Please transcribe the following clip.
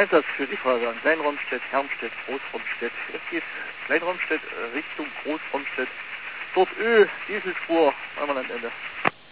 Einsatz für die Feuerwehr Kleinromstedt, Hermstedt, Großromstedt. Es geht Kleinromstedt Richtung Großromstedt. Dort Dieselspur, Ende.